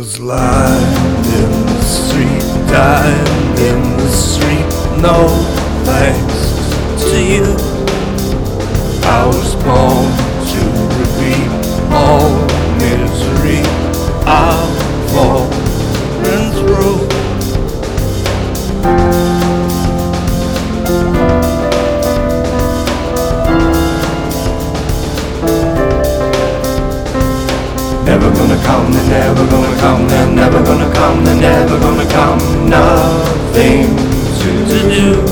was lying in the street, dying in the street. No thanks to you. I was born to repeat all misery I've fallen through. Never gonna come, they're never gonna come, they're never gonna come, they're never gonna come. Nothing to do.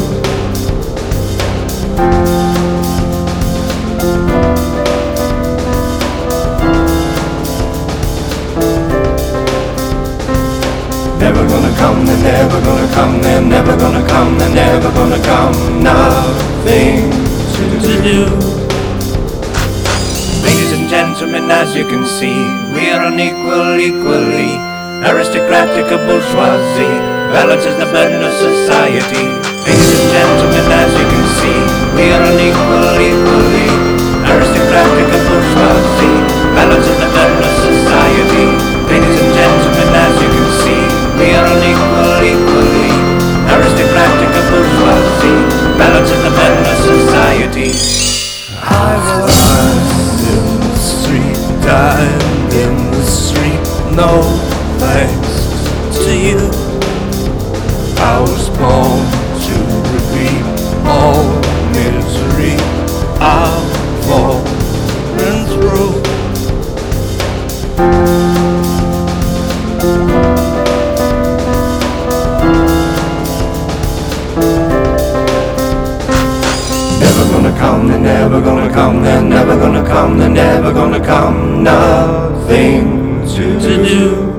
Never gonna come, they're never gonna come, they're never gonna come, they're never gonna come. Nothing to do. Ladies and gentlemen, as you can see, we are unequal, equally aristocratic bourgeoisie, balances the burden of society. Ladies and gentlemen, as you can see, we are unequal, equally aristocratic bourgeoisie, balances the burden of society. Ladies and gentlemen, as you can see, we are unequal, equally aristocratic bourgeoisie, balances the burden of society. I was in the street, dying in the street. No thanks to you. I was born to repeat all misery I've fallen through. Never gonna come, they're never gonna come, they're never gonna come, they're never gonna come. Nothing to do.